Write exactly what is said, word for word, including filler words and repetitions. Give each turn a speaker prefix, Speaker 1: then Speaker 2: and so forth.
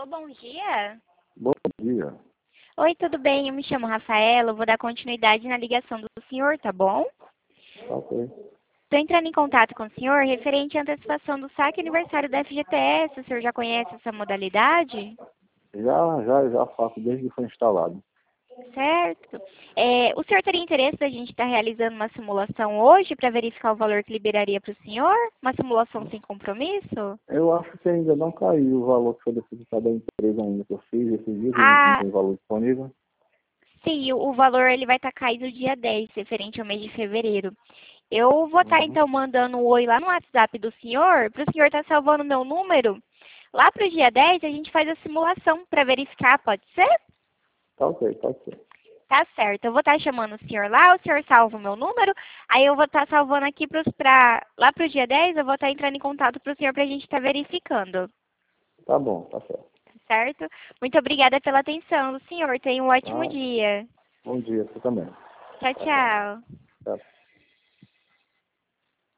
Speaker 1: Alô, bom dia.
Speaker 2: Bom dia.
Speaker 1: Oi, tudo bem? Eu me chamo Rafaela, eu vou dar continuidade na ligação do senhor, tá bom?
Speaker 2: Ok.
Speaker 1: Estou entrando em contato com o senhor referente à antecipação do saque aniversário da F G T S. O senhor já conhece essa modalidade?
Speaker 2: Já, já, já faço desde que foi instalado.
Speaker 1: Certo. É, o senhor teria interesse da gente estar realizando uma simulação hoje para verificar o valor que liberaria para o senhor? Uma simulação sem compromisso?
Speaker 2: Eu acho que ainda não caiu o valor que foi depositado da empresa ainda que eu fiz esses dias, não não
Speaker 1: Ah,
Speaker 2: tem valor disponível.
Speaker 1: sim, o o valor ele vai estar caindo dia dez, referente ao mês de fevereiro. Eu vou estar,
Speaker 2: Uhum.
Speaker 1: então, mandando um oi lá no WhatsApp do senhor, para o senhor estar salvando o meu número. Lá para o dia dez, a gente faz a simulação para verificar, pode ser?
Speaker 2: Tá ok, pode ser.
Speaker 1: Tá certo. Eu vou estar chamando o senhor lá, o senhor salva o meu número, aí eu vou estar salvando aqui pros, pra, lá para o dia dez, eu vou estar entrando em contato para o senhor para a gente estar verificando.
Speaker 2: Tá bom, tá certo.
Speaker 1: Tá certo? Muito obrigada pela atenção do senhor. Tenha um ótimo
Speaker 2: Ah,
Speaker 1: dia.
Speaker 2: bom dia, você também.
Speaker 1: Tchau,
Speaker 2: Tchau, tchau.
Speaker 1: tchau.
Speaker 2: Tchau.